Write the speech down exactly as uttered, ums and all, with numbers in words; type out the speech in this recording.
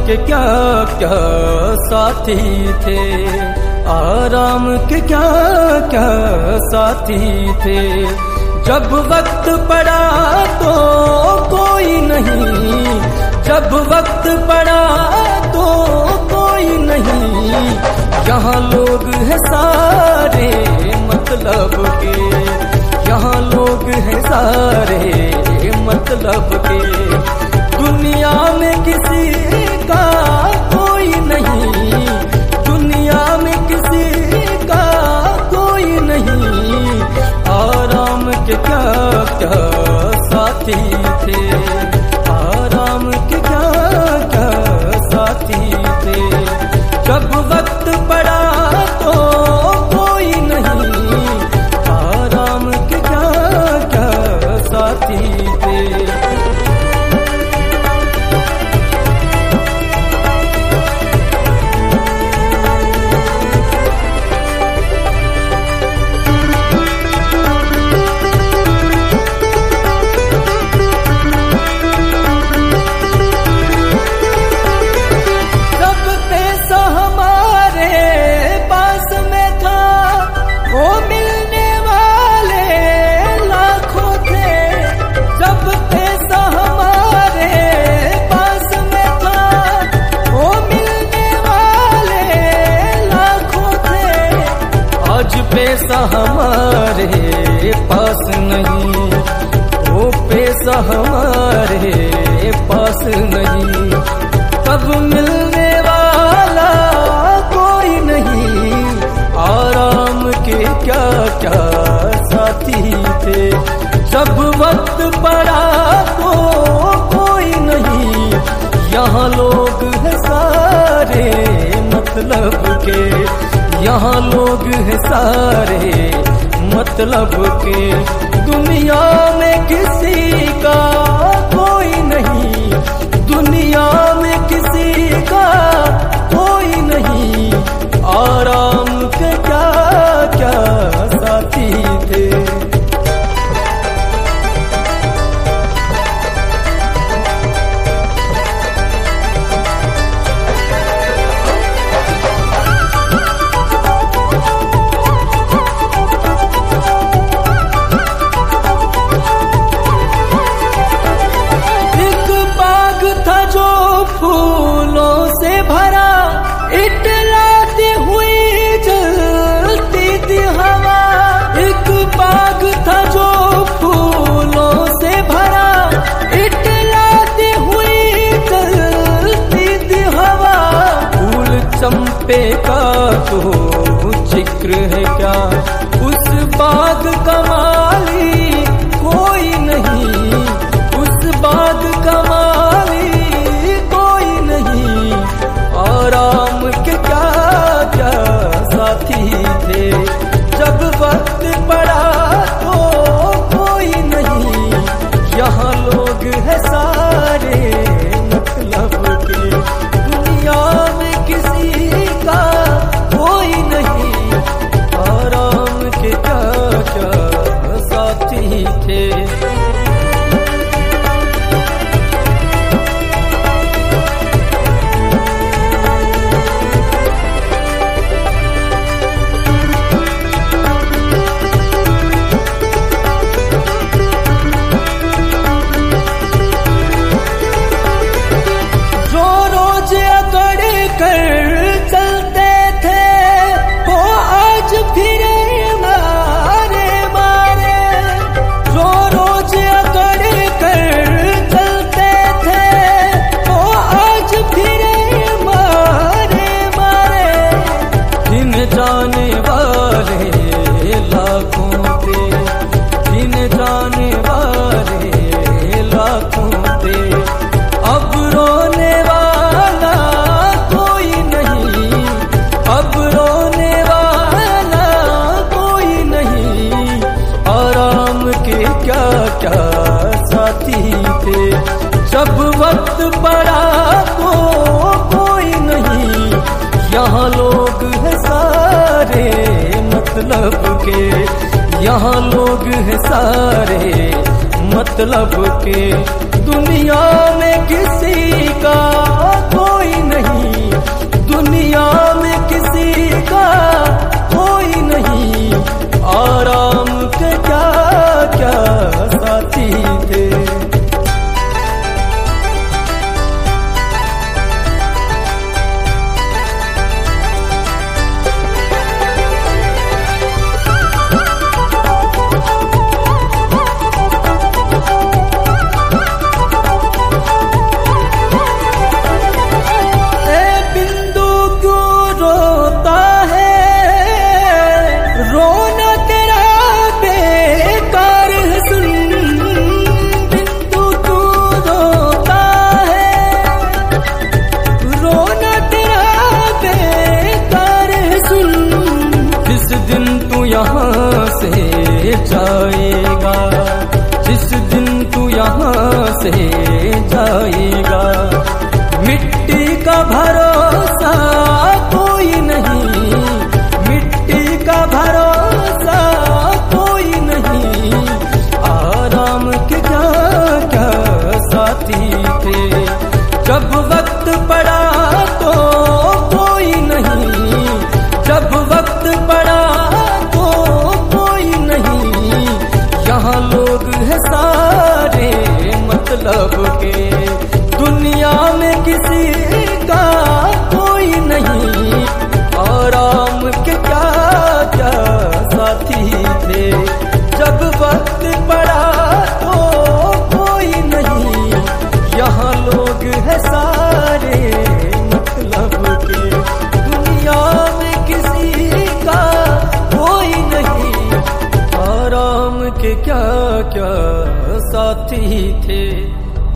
के क्या क्या साथी थे, आराम के क्या क्या साथी थे। जब वक्त पड़ा तो कोई नहीं, जब वक्त पड़ा तो कोई नहीं। यहाँ लोग हैं सारे मतलब के, यहाँ लोग हैं सारे मतलब के। दुनिया में किसी का कोई नहीं, दुनिया में किसी का कोई नहीं। आराम के क्या क्या साथी थे, आराम के क्या क्या साथी थे। जब वक्त पड़ा तो कोई नहीं, आराम के क्या क्या साथी थे। पैसा हमारे पास नहीं, वो पैसा हमारे पास नहीं। तब मिलने वाला कोई नहीं, आराम के क्या क्या साथी थे। जब वक्त पड़ा तो कोई नहीं, यहाँ लोग हैं सारे मतलब के, यहाँ लोग हैं सारे मतलब के। दुनिया में किसी का कोई नहीं, दुनिया में किसी का कोई नहीं। आराम के क्या क्या साथी थे। फूलों से भरा इटलाती हुई जलती थी हवा। एक बाग था जो फूलों से भरा इटलाती हुई जलती थी हवा। फूल चंपे का तो जिक्र है क्या, उस बाग का माली कोई नहीं, उस बाग का माली आराम के क्या क्या साथी थे। जब वक्त पड़ा तो कोई नहीं, यहाँ लोग हैं सारे मतलब के। दुनिया में किसी का कोई नहीं, आराम के क्या क्या साथी थे। जाने वाले लाखों थे, जिन जाने वाले लाखों थे। अब रोने वाला कोई नहीं, अब रोने वाला कोई नहीं। आराम के क्या क्या साथी थे। जब वक्त पड़ा तो कोई नहीं, यहाँ लोग हैं सारे मतलब के, यहाँ लोग हैं सारे मतलब के। दुनिया में किसी का कोई आएगा, जिस दिन तू यहाँ से जाएगा। मिट्टी का भरोसा कोई नहीं, मिट्टी का भरोसा कोई नहीं। आराम के क्या क्या साथी थे, जब वक्त पड़ा तो कोई नहीं, जब वक्त पड़ा तो कोई नहीं। यहाँ लोग हैं सारे मतलब के, दुनिया में किसी का कोई नहीं। आराम के क्या क्या साथी थे, जब वक्त पड़ा तो कोई नहीं। यहाँ लोग हैं सारे मतलब के, दुनिया में किसी का कोई नहीं। आराम के क्या क्या साथी थे।